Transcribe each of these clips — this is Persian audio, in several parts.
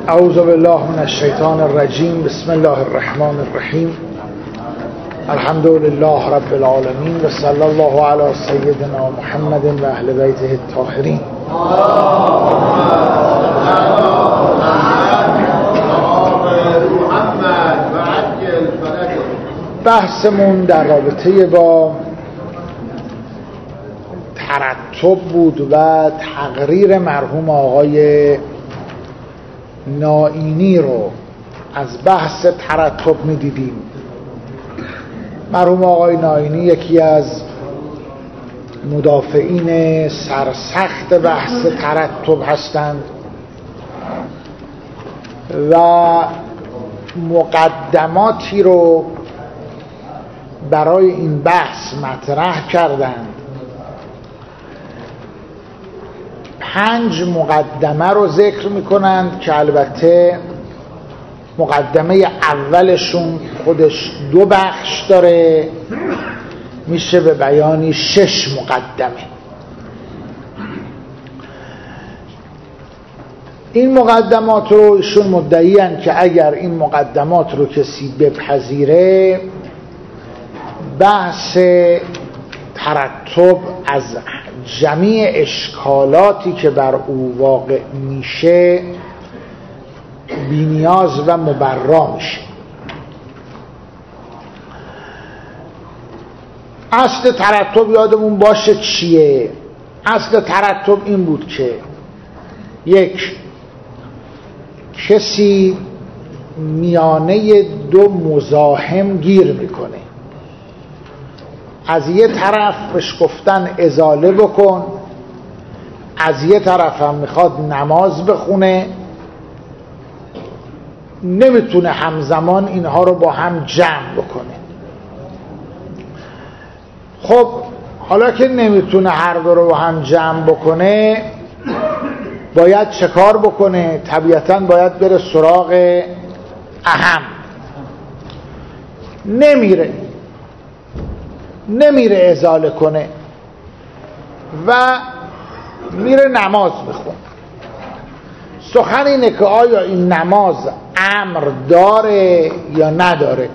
اعوذ بالله من الشیطان الرجیم. بسم الله الرحمن الرحیم. الحمد لله رب العالمین و صلی الله علی سیدنا محمد و اهل بیته الطاهرین. بحثمون در رابطه با ترتب بود و تقریر مرحوم آقای نائینی رو از بحث ترتب می دیدیم. مرحوم آقای نائینی یکی از مدافعین سرسخت بحث ترتب هستند و مقدماتی رو برای این بحث مطرح کردند. 5 مقدمه رو ذکر میکنند که البته مقدمه اولشون خودش 2 بخش داره، میشه به بیانی 6 مقدمه. این مقدمات رو ایشون مدعی هستند که اگر این مقدمات رو کسی بپذیره بحث ترتب از جمیع اشکالاتی که بر او واقع میشه بی‌نیاز و مبرا میشه. اصل ترتب یادمون باشه چیه؟ اصل ترتب این بود که یک کسی میانه 2 مزاحم گیر میکنه، از یه طرف بهش گفتن ازاله بکن، از یه طرف هم میخواد نماز بخونه، نمیتونه همزمان اینها رو با هم جمع بکنه. خب حالا که نمیتونه هر دو رو با هم جمع بکنه باید چه کار بکنه؟ طبیعتاً باید بره سراغ اهم. نمیره ازاله کنه و میره نماز بخونه. سخن اینه که آیا این نماز امر داره یا نداره.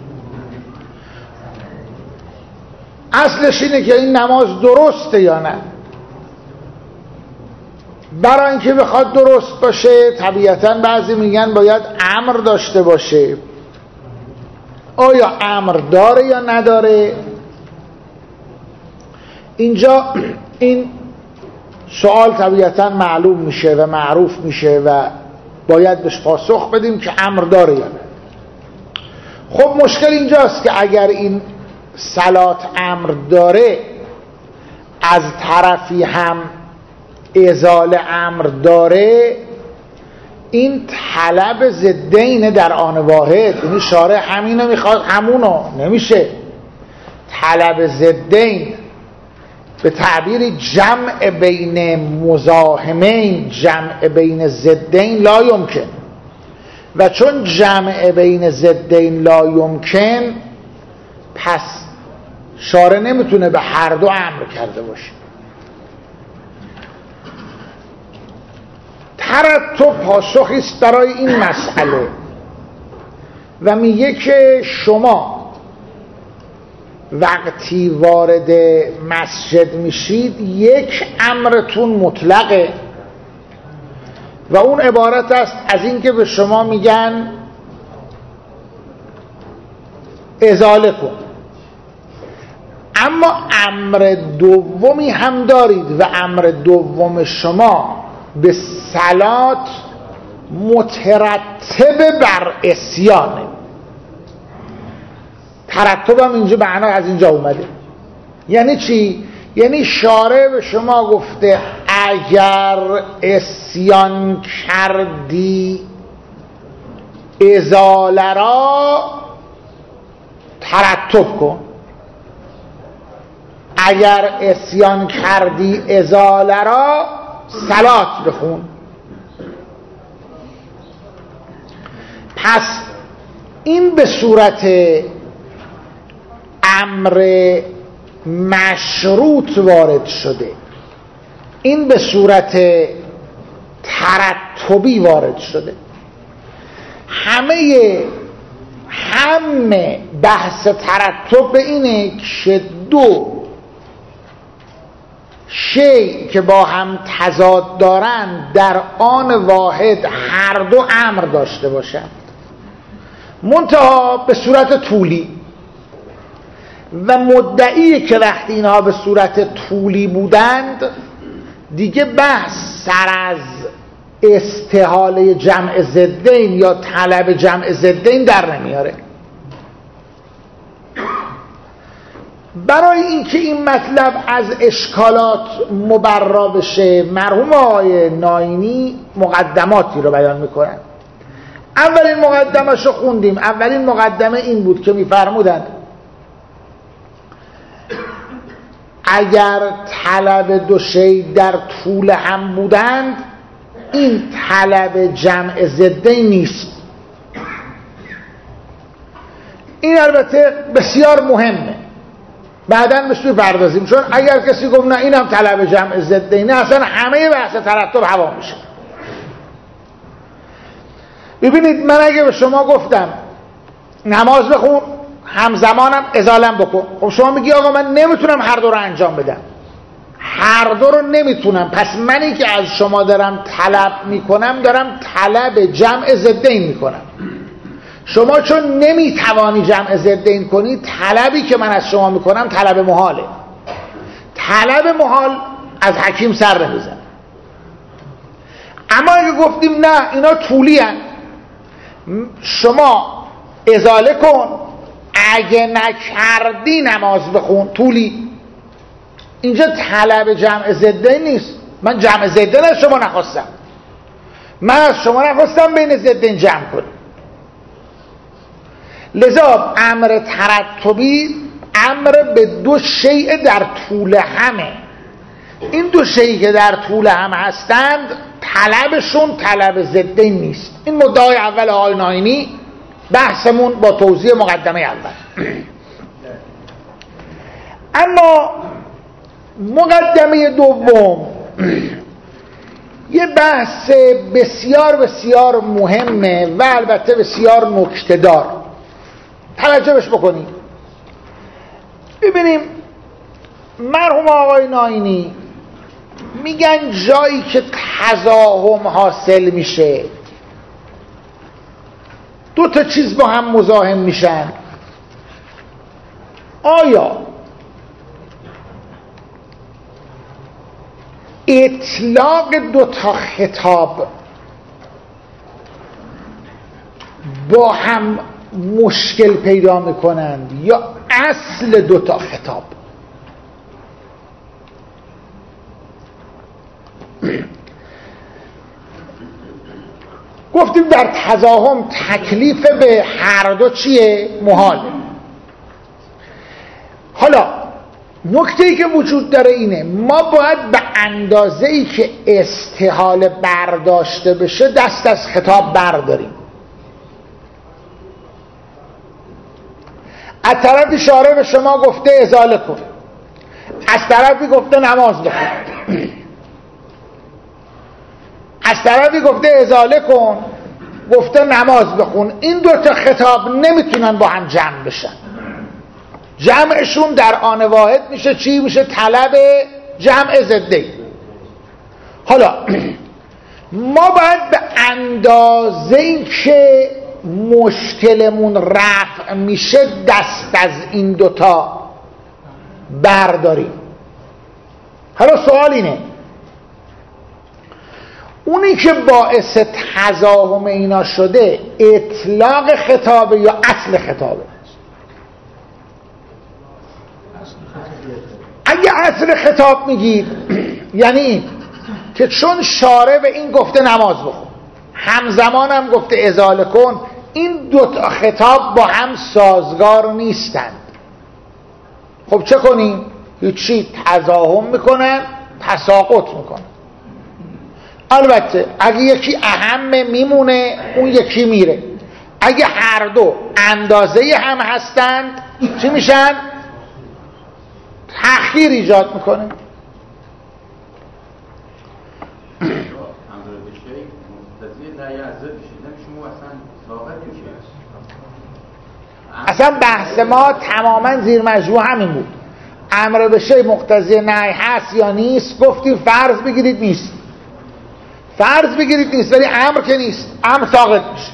اصلش اینه که این نماز درسته یا نه. برای اینکه بخواد درست باشه طبیعتاً بعضی میگن باید امر داشته باشه. آیا امر داره یا نداره؟ اینجا این سوال طبیعتاً معلوم میشه و معروف میشه و باید بهش پاسخ بدیم که امر داره یا نه. خب مشکل اینجاست که اگر این صلات امر داره از طرفی هم ازاله امر داره، این طلب ضدین در آن واحد. یعنی شارع همینو میخواد همونو، نمیشه. طلب ضدین به تعبیر جمع بین مزاحمین، جمع بین ضدین لا یمکن، و چون جمع بین ضدین لا یمکن پس شارع نمیتونه به هر دو امر کرده باشه. ترتب پاسخی است برای این مسئله و میگه که شما وقتی وارد مسجد میشید یک امرتون مطلقه و اون عبارت است از اینکه به شما میگن ازاله کن، اما امر دومی هم دارید و امر دوم شما به صلات مترتب بر عصیانه. ترتب هم اینجا معنا از اینجا اومده. یعنی چی؟ یعنی شارع به شما گفته اگر عصیان کردی ازاله را ترتب کن، اگر عصیان کردی ازاله را صلات بخون. پس این به صورت امر مشروط وارد شده، این به صورت ترتبی وارد شده. همه بحث ترتب اینه که دو شی که با هم تضاد دارن در آن واحد هر دو امر داشته باشند، منتها به صورت طولی. و مدعی که وقتی اینها به صورت طولی بودند دیگه بحث سر از استحاله جمع ضدین یا طلب جمع ضدین در نمیاره. برای اینکه این مطلب از اشکالات مبرا بشه مرحوم آقای ناینی مقدماتی رو بیان میکنن. اولین مقدمش رو خوندیم. اولین مقدمه این بود که میفرمودند اگر طلب دو شی در طول هم بودند این طلب جمع ضدین نیست. این البته بسیار مهمه، بعداً بهش بپردازیم، چون اگر کسی گفت نه اینم طلب جمع ضدینه اصلا همه بحث ترتب هوا میشه. ببینید من اگه به شما گفتم نماز بخون همزمانم ازالم بکن، خب شما میگی آقا من نمیتونم هر دو رو انجام بدم، هر دو رو نمیتونم، پس منی که از شما دارم طلب میکنم دارم طلب جمع ضدین میکنم. شما چون نمیتوانی جمع ضدین کنی طلبی که من از شما میکنم طلب محاله. طلب محال از حکیم سر نمیزن. اما اگه گفتیم نه اینا طولی هن، شما ازاله کن اگه نکردی نماز بخون، طولی، اینجا طلب جمع ضدین نیست. من جمع ضدین از شما نخواستم، من از شما نخواستم بین ضدین جمع کنیم. لذا امر ترتبی امر به دو شیء در طول همه. این دو شیء که در طول هم هستند طلبشون طلب ضدین نیست. این مدعای اول آقای ناینی، بحثمون با توضیح مقدمه اول. اما مقدمه دوم یه بحث بسیار بسیار مهمه و البته بسیار نکته‌دار. توجهش بکنید. ببینیم مرحوم آقای ناینی میگن جایی که تزاحم حاصل میشه دو تا چیز با هم مزاحم میشن، آیا اطلاق دو تا خطاب با هم مشکل پیدا میکنند یا اصل دو تا خطاب؟ گفتیم در تزاحم تکلیف به هر دو چیه؟ محاله. حالا نکته‌ای که وجود داره اینه ما باید به اندازه‌ای که استحاله برداشته بشه دست از خطاب برداریم. از طرفی شارع به شما گفته ازاله کن، از طرفی گفته نماز بخون، از طرفی گفته ازاله کن گفته نماز بخون. این دو تا خطاب نمیتونن با هم جمع بشن. جمعشون در آن واحد میشه چی؟ میشه طلب جمع ضدین. حالا ما باید به اندازه‌ای که مشکلمون رفع میشه دست از این دوتا برداریم. حالا سوال اینه اونی که باعث تزاحم اینا شده اطلاق خطابه یا اصل خطابه؟ اگه اصل خطاب میگید یعنی این که چون شارع به این گفته نماز بخون همزمان هم گفته ازاله کن، این دو تا خطاب با هم سازگار نیستند. خب چه کنیم؟ هیچی، تزاحم میکنن، تساقط میکنن. البته اگه یکی اهم میمونه اون یکی میره. اگه هر دو اندازه هم هستند چی میشن؟ تأخیر ایجاد میکنه. اصلا بحث ما تماما زیر مجموع همین بود. امر به شیء مقتضی نهی هست یا نیست؟ گفتیم فرض بگیرید نیست، فرض بگیرید نیست، ولی امر که نیست، امر ساقط میشه.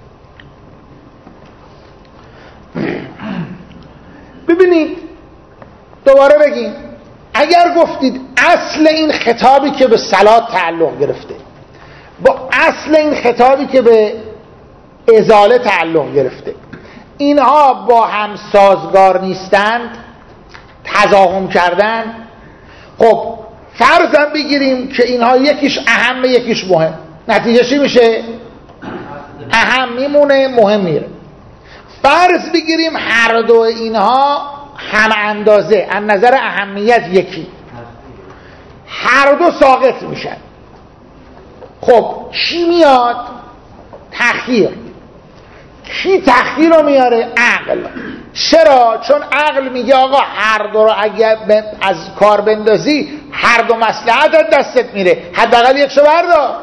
ببینید دوباره بگیم، اگر گفتید اصل این خطابی که به صلات تعلق گرفته با اصل این خطابی که به ازاله تعلق گرفته اینها با هم سازگار نیستند، تضاهم کردن، خب فرضاً بگیریم که اینها یکیش اهم یکیش مهم، نتیجه چی میشه؟ اهم میمونه، مهم میره. فرض بگیریم هر دو اینها هم اندازه از نظر اهمیت یکی، هر دو ساقط میشن. خب چی میاد؟ تخییر. کی تخییر رو میاره؟ عقل. چرا؟ چون عقل میگه آقا هر دو رو اگر از کار بندازی هر دو مصلحت از دستت میره، حداقل یکشو بردار.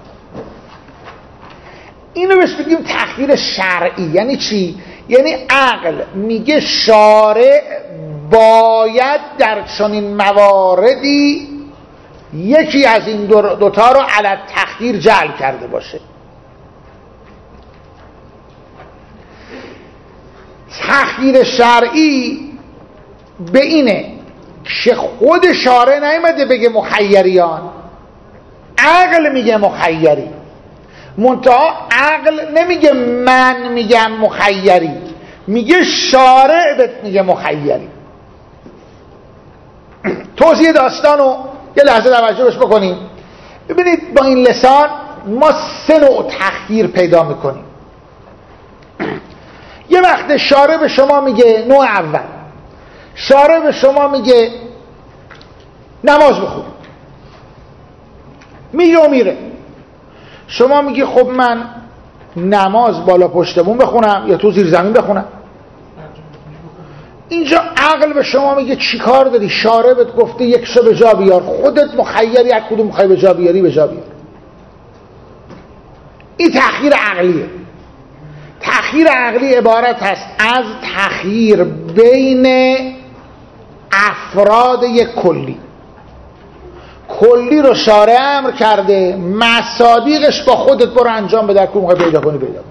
اینو بهش بگیم تخییر شرعی. یعنی چی؟ یعنی عقل میگه شارع باید در چنین مواردی یکی از این دوتا رو علی تخییر جعل کرده باشه. تخییر شرعی به اینه که خود شارع نیامده بگه مخیریان، عقل میگه مخیری. منتها عقل نمیگه من میگم مخیری، میگه شارع بهت میگه مخیری. توضیح داستانو یه لحظه توجه بهش بکنیم. ببینید با این لسان ما سه نوع تخییر پیدا میکنیم. یه وقت شارع به شما میگه، نوع اول، شارع به شما میگه نماز بخون، میگه و میره. شما میگی خب من نماز بالا پشتمون بخونم یا تو زیر زمین بخونم؟ اینجا عقل به شما میگه چی کار داری؟ شارع بهت گفته یکشو به جا بیار، خودت مخیری از کدوم میخوای به جا بیاری به جا بیار. این تخییر عقلیه. تخییر عقلی عبارت هست از تخییر بین افراد یک کلی. کلی رو شارع امر کرده، مصادیقش با خودت برو انجام بده، کدوم میخوای پیدا کنی پیدا کن.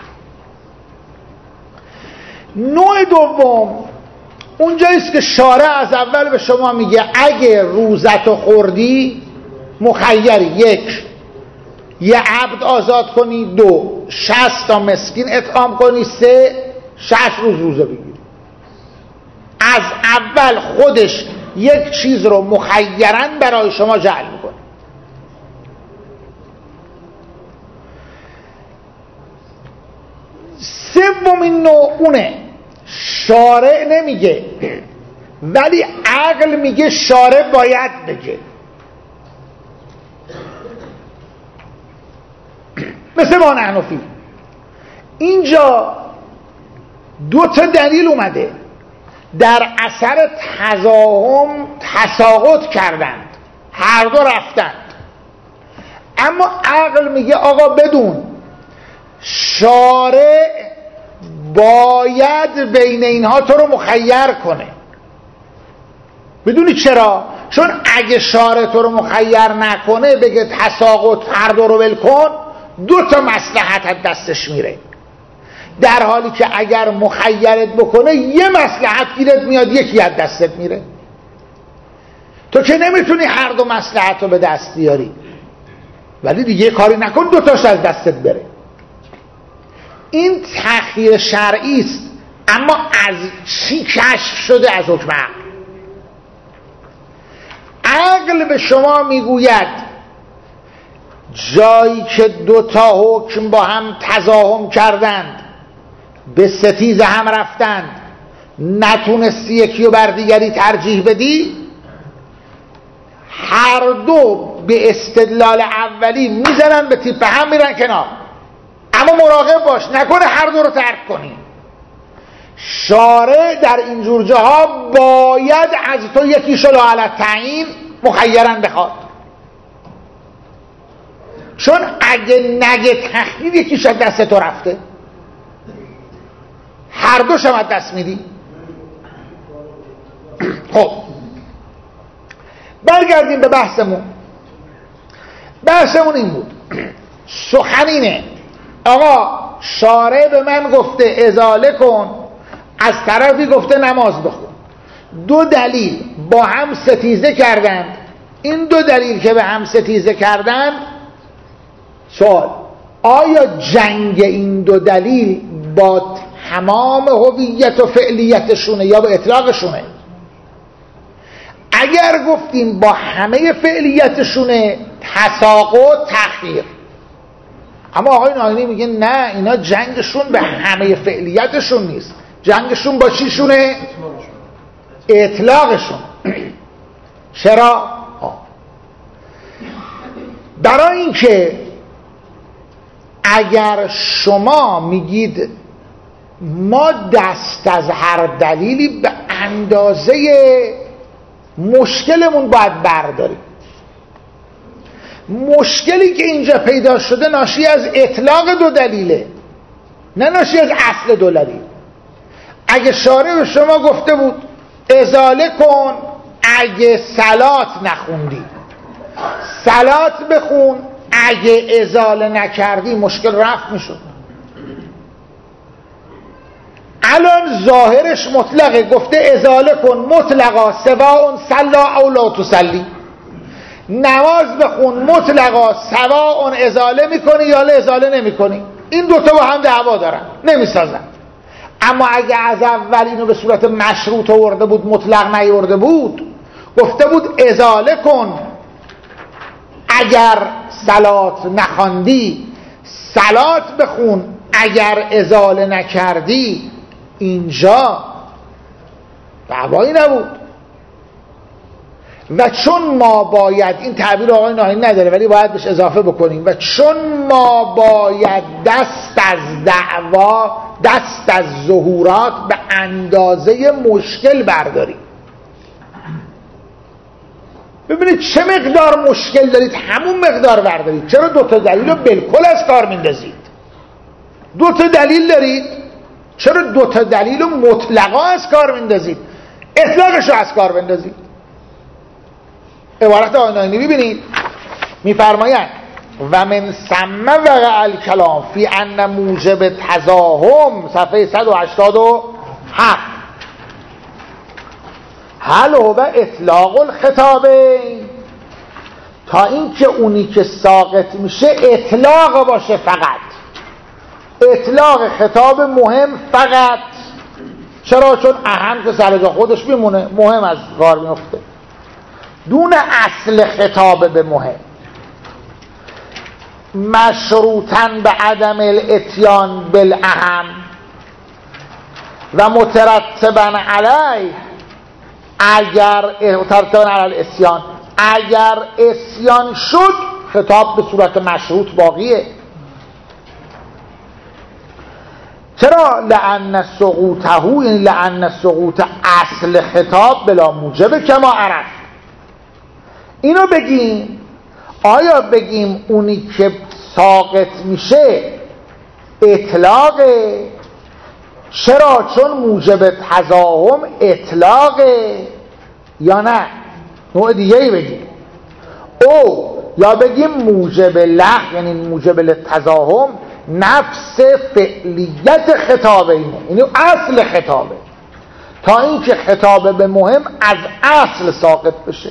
نوع دوم اونجاییست که شارع از اول به شما میگه اگه روزتو خوردی مخیری، یک، یه عبد آزاد کنی، دو، 60 تا مسکین اطعام کنی، سه، 60 روز روزه بگیری. از اول خودش یک چیز رو مخیراً برای شما جعل میکنه. سومین نوع اونه شارع نمیگه ولی عقل میگه شارع باید بگه. مثل ما حنفی اینجا دو تا دلیل اومده در اثر تضاهم تساقط کردند، هر دو رفتند، اما عقل میگه آقا بدون شارع باید بین اینها تو رو مخیر کنه. بدونی چرا؟ چون اگه شارع تو رو مخیر نکنه بگه تساقط هر دو رو ول کن، دو تا مصلحت از دستش میره، در حالی که اگر مخیرت بکنه یه مصلحت گیرت میاد یکی از دستت میره. تو که نمیتونی هر دو مصلحت رو به دست بیاری، ولی دیگه کاری نکن دو تاش از دستت بره. این تخییر شرعی است، اما از چی کشف شده؟ از حکم عقل. عقل به شما میگوید جایی که دو تا حکم با هم تضاهم کردند، به ستیز هم رفتند، نتونستی یکی رو بر دیگری ترجیح بدی، هر دو به استدلال اولی میزنن به تیپ هم میرن کنار، اما مراقب باش نکنه هر دو رو ترک کنی. شارع در اینجور جاها باید از تو یکی شلو علی تعیین مخیراً بخواد، چون اگه نگه تخییر یکیش از دست تو رفته، هر دوش هم از دست میدی. خب برگردیم به بحثمون. بحثمون این بود، سخنینه آقا شارع به من گفته ازاله کن، از طرفی گفته نماز بخون. دو دلیل با هم ستیزه کردند. این دو دلیل که به هم ستیزه کردند، سوال آیا جنگ این دو دلیل با تمام هویت و فعلیتشونه یا با اطلاقشونه؟ اگر گفتیم با همه فعلیتشونه، تساقط تخییر. اما آقای ناینی میگه نه، اینا جنگشون به همه فعلیتشون نیست، جنگشون با چیشونه؟ اطلاقشون. چرا؟ برای اینکه اگر شما میگید ما دست از هر دلیلی به اندازه مشکلمون باید برداریم، مشکلی که اینجا پیدا شده ناشی از اطلاق دو دلیله، نه ناشی از اصل دو دلیل. اگه شارع به شما گفته بود ازاله کن اگه صلات نخوندی، صلات بخون اگه ازاله نکردی، مشکل رفت میشد. الان ظاهرش مطلقه، گفته ازاله کن مطلقا سواء صلا او لا تصلی، نماز بخون مطلقا سواء ازاله میکنی یا ازاله نمیکنی. این دوتا با هم دعوا دارن، نمیسازن. اما اگه از اول اینو به صورت مشروط آورده بود، مطلق نیورده بود، گفته بود ازاله کن اگر صلات نخواندی، صلات بخون اگر ازاله نکردی، اینجا دعوایی نبود. و چون ما باید، این تعبیر آقای ناهینی نداره ولی باید بهش اضافه بکنیم، و چون ما باید دست از دعوا، دست از ظهورات به اندازه مشکل برداریم. ببینید چه مقدار مشکل دارید همون مقدار بردارید. چرا دوتا دلیل رو بالکل از کار میندازید؟ دوتا دلیل دارید، چرا دوتا دلیل رو مطلقا از کار میندازید؟ اطلاقش رو از کار بندازید. عبارت آقای ناینی ببینید، میفرمایند و من ثم وقع الکلام فی ان موجب تزاحم، صفحه 187. هل هو اطلاق الخطابین، تا اینکه اونی که ساقط میشه اطلاق باشه، فقط اطلاق خطاب مهم فقط. چرا؟ چون اهم که سر جا خودش میمونه، مهم از کار میفته، دون اصل خطاب به مهم. مشروطاً به عدم الاتیان بالاهم و مترتباً علیه، اگر مترتباً علی الاسیان، اگر اسیان شد خطاب به صورت مشروط باقیه. چرا؟ لأن سقوطه، یعنی لأن سقوط اصل خطاب بلا موجب کما عرف. اینو بگیم، آیا بگیم اونی که ساقط میشه اطلاقه؟ چرا؟ چون موجب تزاحم اطلاقه، یا نه نوع دیگه ای بگیم، او یا بگیم موجب لغو، یعنی موجب تزاحم نفس فعلیت خطابه، اینه یعنی اصل خطابه، تا اینکه خطابه به مهم از اصل ساقط بشه.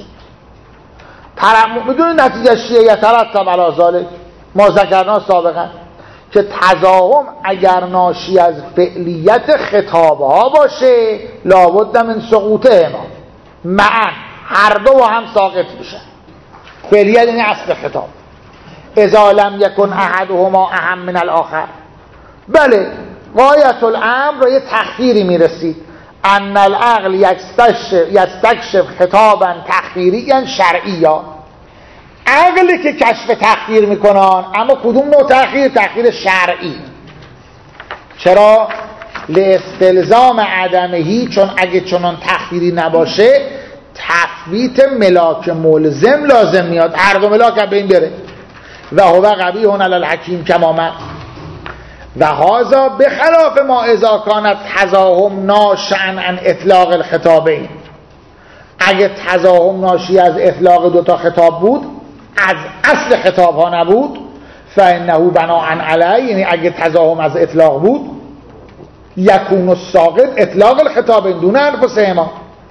بدون نتیجه شیعه یترتب علی ذلک ما ذکرنا سابقا که تزاحم اگر ناشی از فعلیت خطابها باشه لابد من سقوطه معا، هر دو با هم ساقط بشن. فعلیت یعنی اصل خطاب. اذا لم یکن احدهما اهم من الاخر. بله، غایت الامر را یه تخییری میرسید، ان العقل یستکشف خطابا تخییریا شرعیا. عقلی که کشف تخییر میکنن، اما کدوم نوع تخییر؟ تخییر شرعی. چرا؟ لاستلزام عدمهی، چون اگه چنان تخییری نباشه تثبیت ملاک ملزم لازم میاد، هر دو ملاک به این بره. و هو قبیح علی الحکیم کما و هذا بخلاف ما اذا کانت تزاحم ناشئا عن اطلاق الخطابین. اگه تزاحم ناشی از اطلاق دوتا خطاب بود، از اصل خطاب ها نبود، فانه بناء علیه، یعنی اگه تزاحم از اطلاق بود، یکون الساقط اطلاق الخطابین دون انفسهما.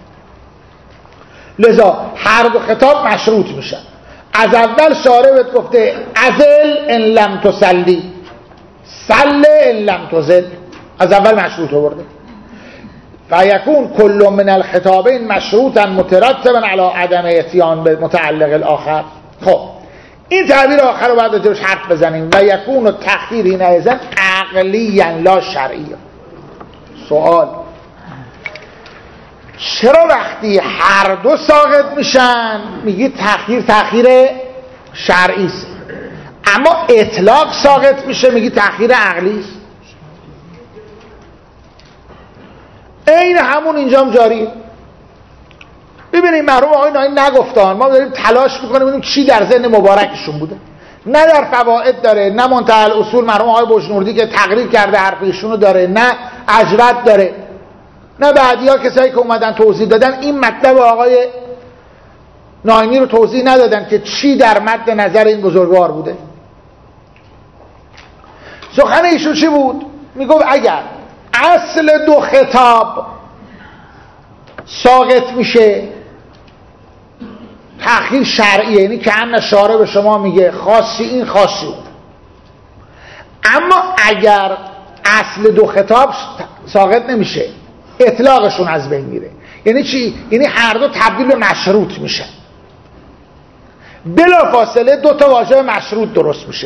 لذا هر دو خطاب مشروط میشن. از اول شارع بهت گفته ازل ان لم تصلی، صل ان لم تزل، از اول مشروط آورده. فیکون کل من الخطابین مشروطا مترتبا علی عدم اتیان به متعلق الاخر. خب این تعبیر آخر رو باید راجعش حرف بزنیم. و یکون التأخیر حینئذ عقلیا لا شرعیا. سوال: چرا وقتی هر دو ساقط میشن میگی تأخیر شرعی است، اما اطلاق ساقط میشه میگی تأخیر عقلی است؟ این همون اینجام جاریه. ببینید مرحوم آقای نائی نگفتن، ما داریم تلاش میکنیم ببینیم چی در ذهن مبارکشون بوده. نه در فوائد داره، نه منتهی الاصول مرحوم آقای بجنوردی که تقریر کرده حرفشونو داره، نه اجود داره، نه بعدیا کسایی که اومدن توضیح دادن این مطلب آقای ناینی رو توضیح ندادن که چی در مد نظر این بزرگوار بوده. سخن ایشون چی بود؟ میگفت اگر اصل دو خطاب ساقط میشه تأخیر شرعیه، یعنی که هم شارع به شما میگه خاصی این خاصی اون. اما اگر اصل دو خطاب ساقط نمیشه، اطلاقشون از بین میره. یعنی چی؟ یعنی هر دو تبدیل به مشروط میشه، بلا فاصله دو تا واژه مشروط درست میشه.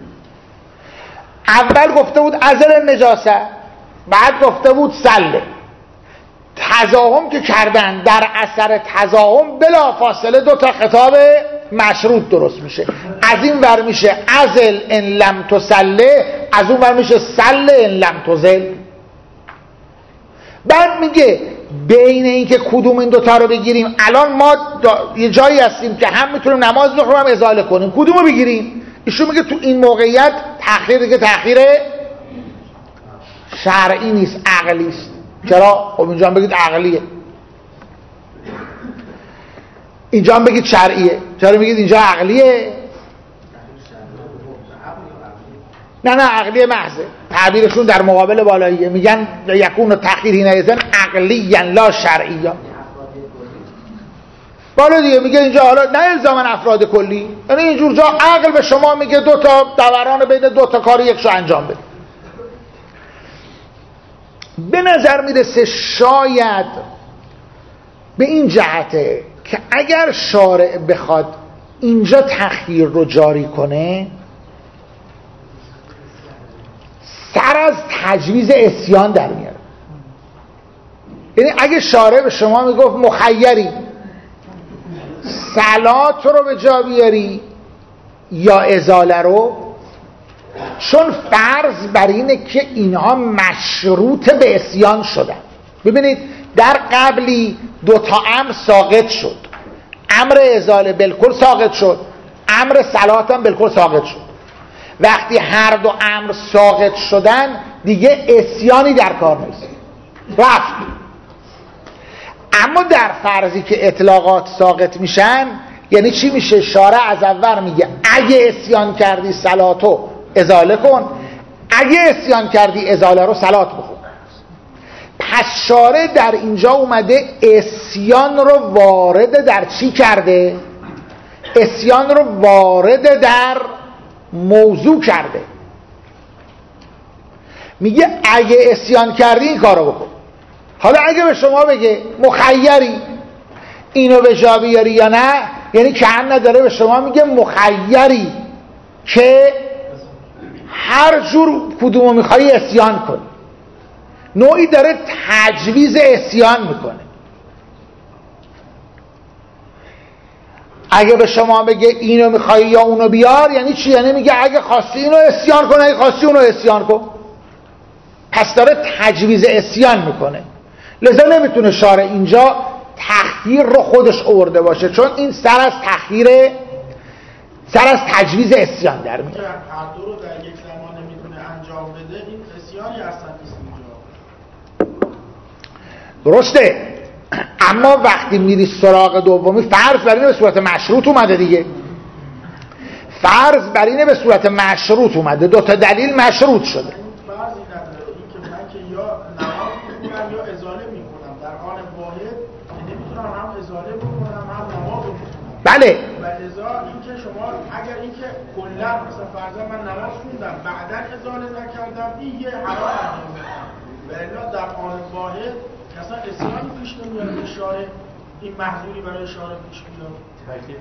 اول گفته بود ازل نجاسه، بعد گفته بود سله. تزاحم که کردن، در اثر تزاحم بلا فاصله دو تا خطاب مشروط درست میشه. از این ور میشه ازل ان لم تسله، از اون ور میشه سله ان لم تزل. بعد میگه بین این که کدوم این دوتا رو بگیریم، الان ما یه جایی هستیم که هم میتونیم نماز بخونیم هم ازاله کنیم، کدوم رو بگیریم؟ ایشون میگه تو این موقعیت تأخیر دیگه تأخیر شرعی نیست، عقلی است. چرا؟ خب اینجا هم بگید عقلیه، اینجا هم بگید شرعیه. چرا میگید اینجا عقلیه؟ نه عقلیه محضه. تعبیرشون در مقابل بالاییه، میگن یکون تأخیر حینئذ عقلیا لا شرعیا. بالا دیگه میگه اینجا حالا نه الزاما افراد کلی، یعنی اینجور جا عقل به شما میگه دو تا دوران بین دو تا کار یکشو انجام بده. به نظر میرسه شاید به این جهته که اگر شارع بخواد اینجا تأخیر رو جاری کنه، سر از تجویز عصیان در میاره. یعنی اگه شارع به شما میگفت مخیری صلات رو به جا بیاری یا ازاله رو، چون فرض بر اینه که اینها مشروط به عصیان شدن. ببینید در قبلی دو تا امر ساقط شد، امر ازاله بالکل ساقط شد، امر صلات هم بالکل ساقط شد. وقتی هر دو امر ساقط شدن دیگه عصیانی در کار نیست، رفت. اما در فرضی که اطلاقات ساقط میشن، یعنی چی میشه؟ شارع از اول میگه اگه عصیان کردی صلاتو ازاله کن، اگه عصیان کردی ازاله رو صلات بخون. پس شارع در اینجا اومده عصیان رو وارد در چی کرده؟ عصیان رو وارد در موضوع کرده. میگه اگه عصیان کردی این کارو بکن. حالا اگه به شما بگه مخیری اینو به جا بیاری یا نه، یعنی که هم نداره به شما میگه مخیری که هر جور کدومو میخوایی عصیان کن. نوعی داره تجویز عصیان میکنه. اگه به شما بگه اینو میخوایی یا اونو بیار، یعنی چی؟ یعنی میگه اگه خواستی اینو عصیان کن، اگه خواستی اونو عصیان کن. پس داره تجویز عصیان میکنه. لذا نمیتونه شارع اینجا تخییر رو خودش آورده باشه، چون این سر از تخییر سر از تجویز اسیان در میاد. هر دو رو در یک زمان نمیتونه انجام بده، این اسیانی اصلا نیست اینجا. درسته، اما وقتی میری سراغ دومی فرض بر اینه به صورت مشروط اومده دیگه، فرض بر اینه به صورت مشروط اومده، دو تا دلیل مشروط شده. فرضی نداره این که من که یا نماز میخونم یا ازاله میکنم در آن واحد، نمیتونم هم ازاله بکنم هم نماز بکنم. بله. و ازا این که شما اگر این که کلا مثلا فرضاً من نماز خوندم بعداً ازاله نکردم، این یه حرام انجام ولی در آن واحد اصلا اسیانی پیش نمیاد به شارع، این محظوری برای شارع پیش میاد. تکلیف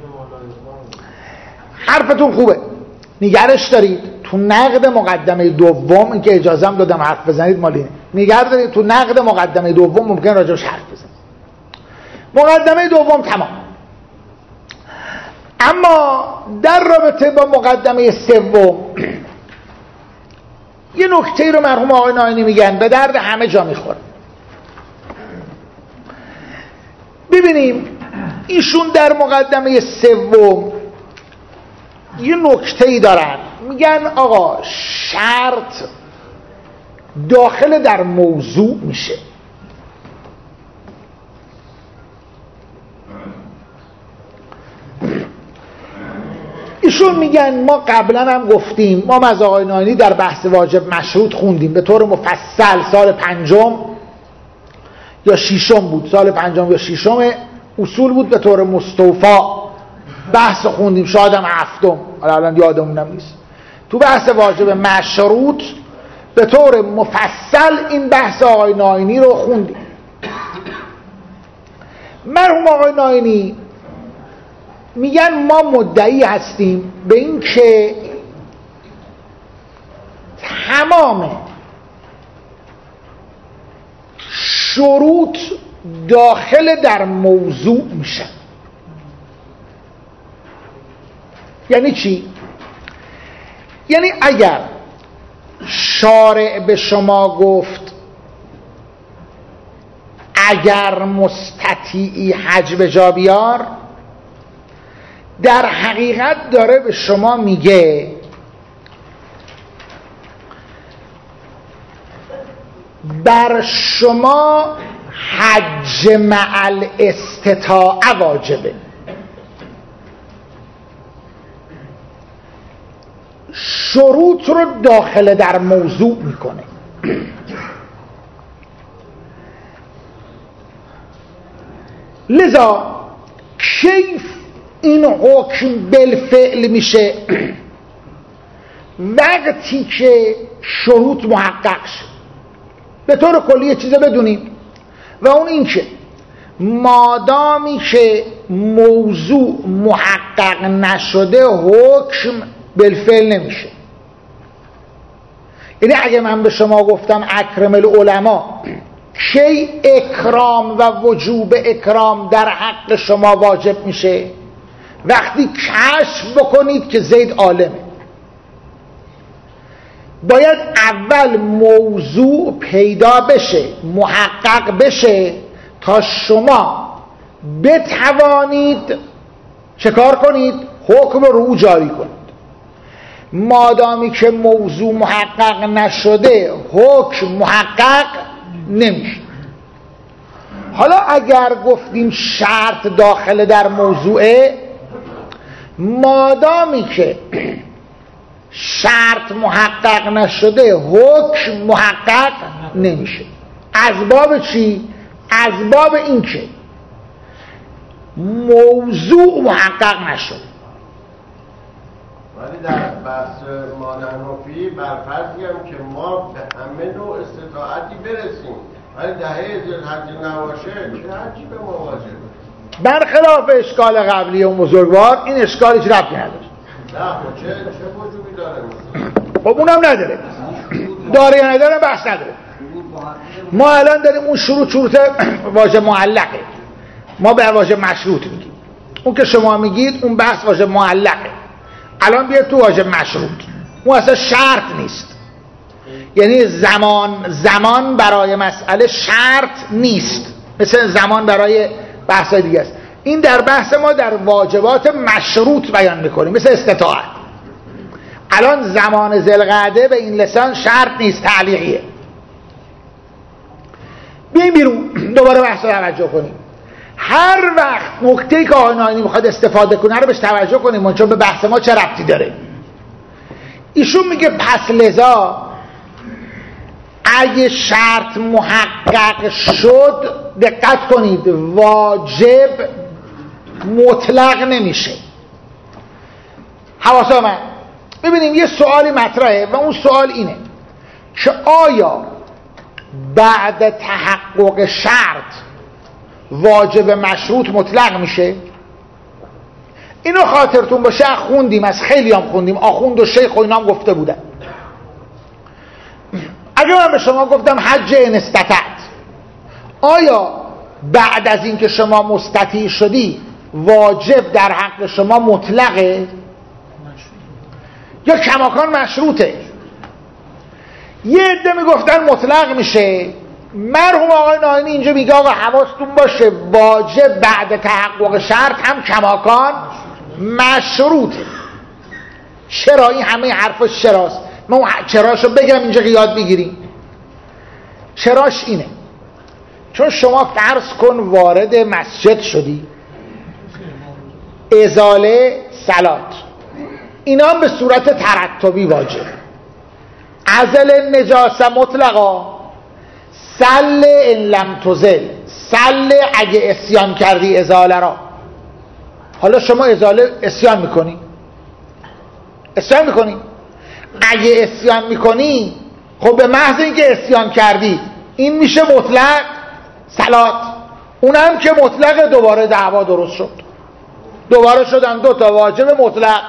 حرفتون خوبه، نگرش دارید تو نقد مقدمه دوم، این که اجازه هم دادم حرف بزنید مالینه، نگرش دارید تو نقد مقدمه دوم ممکن راجعش حرف بزنید. مقدمه دوم تمام. اما در رابطه با مقدمه سوم یه نکته رو مرحوم آقای ناینی میگن به درد همه جا میخوره. ببینیم ایشون در مقدمه سوم یه نکته‌ای دارن، میگن آقا شرط داخل در موضوع میشه. ایشون میگن ما قبلا هم گفتیم، ما از آقای ناینی در بحث واجب مشروط خوندیم به طور مفصل، سال پنجم یا ششم بود، سال پنجم یا ششم اصول بود، به طور مستوفا بحث خوندیم، شاید هم هفتم، الان یادمونم نیست. تو بحث واجب مشروط به طور مفصل این بحث آقای ناینی رو خوندیم. مرحوم آقای ناینی میگن ما مدعی هستیم به این که تمام شروط داخل در موضوع میشن. یعنی چی؟ یعنی اگر شارع به شما گفت اگر مستطیعی حج به جا بیار، در حقیقت داره به شما میگه بر شما حج مع الاستطاعه واجبه. شروط رو داخل در موضوع میکنه. لذا کیف این حکم بالفعل میشه وقتی که شروط محقق شد. به طور کلی یه چیزه بدونیم و اون این که مادامی که موضوع محقق نشده حکم بالفعل نمیشه. یعنی اگه من به شما گفتم اکرم العلماء، کی اکرام و وجوب اکرام در حق شما واجب میشه؟ وقتی کشف بکنید که زید عالمه. باید اول موضوع پیدا بشه، محقق بشه تا شما بتوانید چه کار کنید؟ حکم رو او جاری کنید. مادامی که موضوع محقق نشده حکم محقق نمیشه. حالا اگر گفتیم شرط داخل در موضوعه، مادامی که شرط محقق نشده حکم محقق نمیشه. از باب چی؟ از باب این که موضوع محقق نشده. ولی در بحث مانحنفی بر فرضی هم که ما به همه نوع استطاعتی برسیم، ولی دهه ذوالحج نباشه چه حجی به ما واجبه؟ برخلاف اشکال قبلی و بزرگوار این اشکال هیچ ربطی نداره. نه خب چه وجوبی داره؟ خب اونم نداره، داره یا نداره بحث نداره. ما الان داریم اون شروط واژه معلقه، ما به واژه مشروط میگیم. اون که شما میگید اون بحث واژه معلقه. الان بیاد تو واژه مشروط، اون اصلا شرط نیست. یعنی زمان برای مسئله شرط نیست، مثل زمان برای بحث دیگه است. این در بحث ما در واجبات مشروط بیان میکنیم، مثل استطاعت. الان زمان ذوالقعده به این لسان شرط نیست، تعلیقیه. بیایم بیرون دوباره بحث رو توجه کنیم. هر وقت نکته‌ای که آقای ناینی میخواد استفاده کنه رو بهش توجه کنیم، چون به بحث ما چه ربطی داره. ایشون میگه پس لذا اگه شرط محقق شد، دقت کنید، واجب مطلق نمیشه. حواسا من ببینیم یه سوالی مطرحه و اون سوال اینه که آیا بعد تحقق شرط واجب مشروط مطلق میشه؟ اینو خاطرتون باشه خوندیم، از خیلی هم خوندیم، آخوند و شیخ و اینا هم گفته بودن. اگه من به شما گفتم حج ان استطعت، آیا بعد از اینکه شما مستطیع شدی واجب در حق شما مطلقه یا کماکان مشروطه؟ یه عده میگفتن مطلق میشه. مرحوم آقای ناینی اینجا میگه آقا حواستون باشه واجب بعد تحقق شرط هم کماکان مشروطه. چرا این همه حرفش چراست؟ من چراشو بگم اینجا که یاد بگیریم. چراش اینه چون شما فرض کن وارد مسجد شدی، ازاله صلات اینا هم به صورت ترتبی واجب. ازل نجاسه مطلقا، سل ان لم تزل، سل اگه اسیان کردی ازاله را. حالا شما ازاله اسیان میکنی، اگه اسیان میکنی خب به محض اینکه اسیان کردی این میشه مطلق صلات، اونم که مطلق دوباره دعوا درست شد، دوباره شدن دو تا واجب مطلق.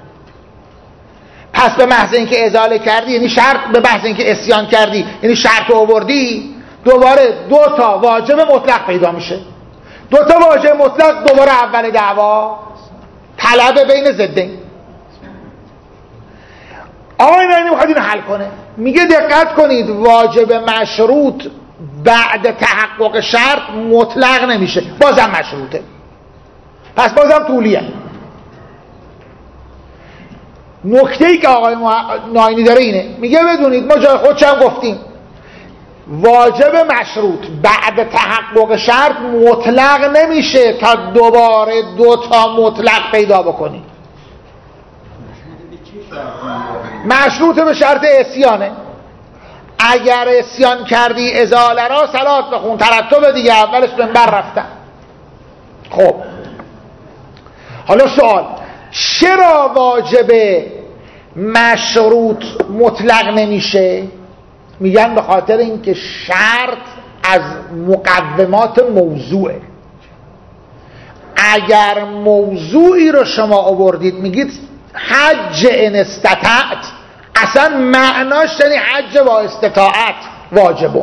پس به محض اینکه ازاله کردی یعنی شرط، به محض اینکه اسیان کردی یعنی شرط آوردی، دوباره دو تا واجب مطلق پیدا میشه. دو تا واجب مطلق دوباره اول دعوا طلب بین ضدین. آقای ناینی میخواد اینو حل کنه، میگه دقت کنید واجب مشروط بعد تحقق شرط مطلق نمیشه، بازم مشروطه، پس بازم طولیه. نکته‌ای که آقای ناینی داره اینه، میگه بدونید ما جای خودش هم گفتیم واجب مشروط بعد تحقق شرط مطلق نمیشه تا دوباره دو تا مطلق پیدا بکنی. مشروط به شرط اسیانه. اگر اسیان کردی ازاله را صلات بخون، ترتب دیگه اولش منبر رفتن. خب حالا سوال، چرا واجب مشروط مطلق نمیشه؟ میگن به خاطر اینکه شرط از مقومات موضوعه. اگر موضوعی رو شما آوردید میگید حج ان استطعت، اصلا معناش یعنی حج با استطاعت واجبه.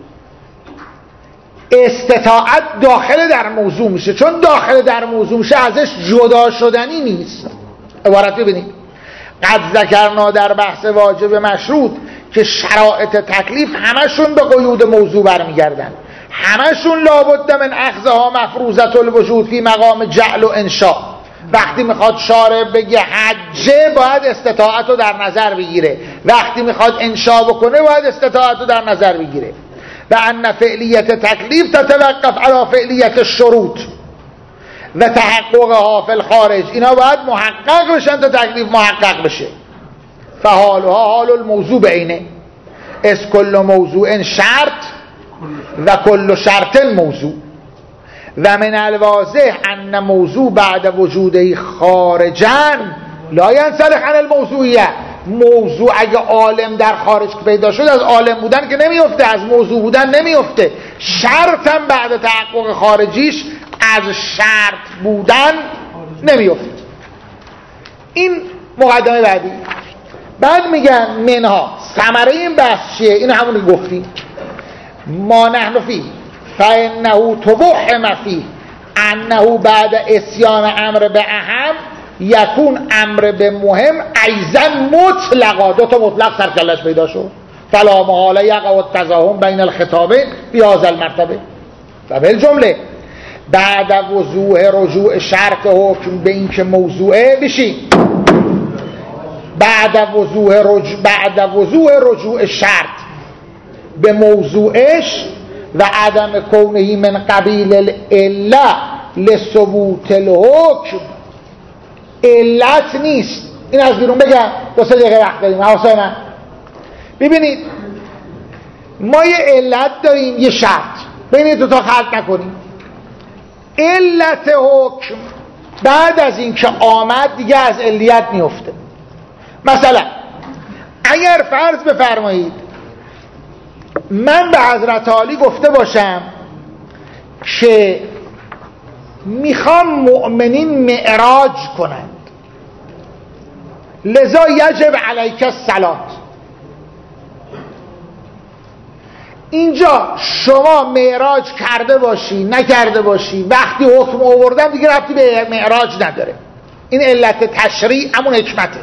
استطاعت داخل در موضوع میشه، چون داخل در موضوع میشه ازش جدا شدنی نیست. عبارت ببینید، قد ذکرنا در بحث واجب مشروط که شرایط تکلیف همشون به قیود موضوع برمیگردن، همشون لابد من اخذها مفروضت الوجود فی مقام جعل و انشاء. وقتی میخواد شارع بگه حجه باید استطاعت رو در نظر بگیره، وقتی میخواد انشاء بکنه باید استطاعت رو در نظر بگیره. و ان فعلیت تکلیف تتوقف علی فعلیت الشروط و تحققها فی الخارج، اینا باید محقق بشن تا تکلیف محقق بشه. فحالها حال الموضوع بعینه، از کل موضوع شرط و کل شرط موضوع. و من الواضح ان موضوع بعد وجوده خارجا لا ینسلخ عن الموضوعیه. موضوع اگه عالم در خارج پیدا شد از عالم بودن که نمیفته، از موضوع بودن نمیفته. شرط هم بعد تحقق خارجیش از شرط بودن نمیفته. این مقدمه بعدی. بعد میگن منها، ثمره این بحث چیه؟ این همونی گفتیم ما نحن فی فانه توهم فی انه بعد اسیان امر به اهم یکون امر به مهم ایضا مطلقا. دو تا مطلق سرکلش پیدا شد. فلا محاله یقع التزاحم بین الخطابین فی هذا المرتبه و بالجمله بعد وضوح رجوع شرط حکم به این که موضوعه بشین بعد وضوح رجوع شرط به موضوعش و عدم کونهی من قبیل العله لثبوت الحکم. علت نیست. این از بیرون بگم 2-3 دقیقه وقت داریم. حواسای من ببینید، ما یه علت داریم، یه شرط. ببینید دو تا خلط نکنیم. علت حکم بعد از این که آمد دیگه از علیت میفته. مثلا اگر فرض بفرمایید من به حضرت عالی گفته باشم که میخوام مؤمنین معراج کنند، لذا یجب علیک الصلات. اینجا شما معراج کرده باشی نکرده باشی، وقتی حکم آوردم دیگه ربطی به معراج نداره. این علت تشریع همون حکمته.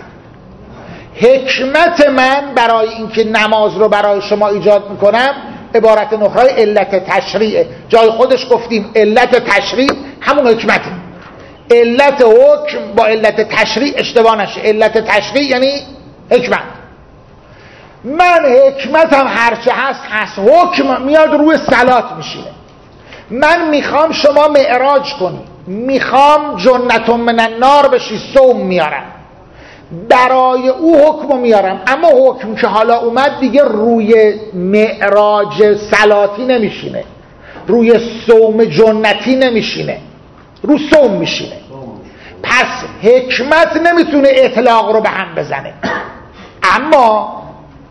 حکمت من برای اینکه نماز رو برای شما ایجاد میکنم عبارت نخرای علت تشریعه. جای خودش گفتیم علت تشریع همون حکمته. علت حکم با علت تشریع اشتباه نشه. علت تشریع یعنی حکمت. من حکمتم هرچه هست حکم میاد روی صلات میشینه. من میخوام شما معراج کنی، میخوام جنت من النار بشی، صوم میارم، برای او حکم میارم. اما حکم که حالا اومد دیگه روی معراج صلاتی نمیشینه، روی صوم جنتی نمیشینه، رو صوم میشینه. پس حکمت نمیتونه اطلاق رو به هم بزنه. اما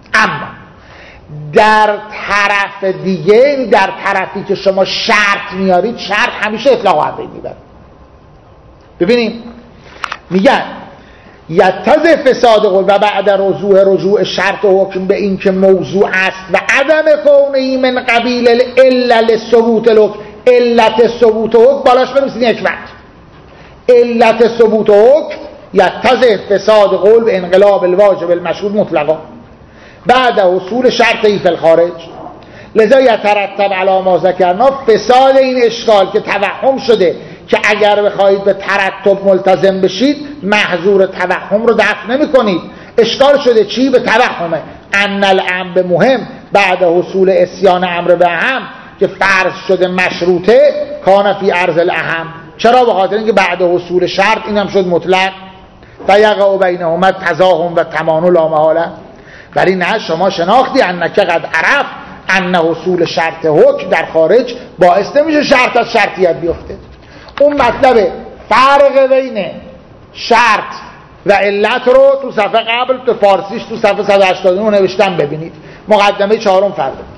در طرف دیگه، در طرفی که شما شرط میارید، شرط همیشه اطلاق رو میبره. ببینیم میگن یتضح فساد قول و بعد رجوع شرط و حکم به این که موضوع است و عدم کونه من قبیل العله ثبوت الحکم. علت ثبوت حکم بالاش بنویسید حکمت. علت ثبوت حکم یتضح فساد قول به انقلاب الواجب المشهود مطلقا بعد حصول شرطی فی الخارج، لذا یترتب علی ما ذکرنا فساد این اشکال که توهم شده که اگر بخواهید به ترتب ملتزم بشید محظور توهم رو دفع نمی کنید. اشکال شده چی؟ به توهمه ان الامر مهم بعد حصول اسیان امر به اهم که فرض شده مشروطه کان فی عرض الاهم. چرا؟ به خاطر اینکه بعد حصول شرط اینم شد مطلق و یقع بینهما تزاحم و تمانع لا محاله. ولی نه، شما شناختی انک قد عرف ان حصول شرط حکم در خارج باعث نمیشه شرط از شرطیت بیفته. اون مطلب فرق بین شرط و علت رو تو صفحه قبل تو فارسیش تو صفحه 189 نوشتم، ببینید مقدمه 4 فرق.